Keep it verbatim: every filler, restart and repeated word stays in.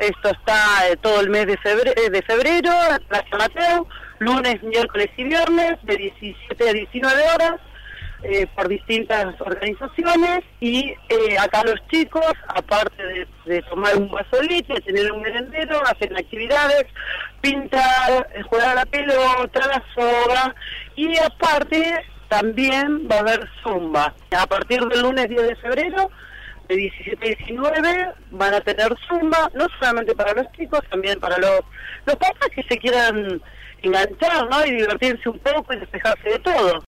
esto está eh, todo el mes de febrero, de febrero en Plaza Mateo, lunes, miércoles y viernes, de diecisiete a diecinueve horas, eh, por distintas organizaciones, y eh, acá los chicos, aparte de, de tomar un vaso de leche, de tener un merendero, hacen actividades, pintar, jugar a la pelota, la soga, y aparte también va a haber zumba. A partir del lunes diez de febrero, de diecisiete a diecinueve, van a tener zumba, no solamente para los chicos, también para los, los papás que se quieran enganchar, ¿no? Y divertirse un poco y despejarse de todo.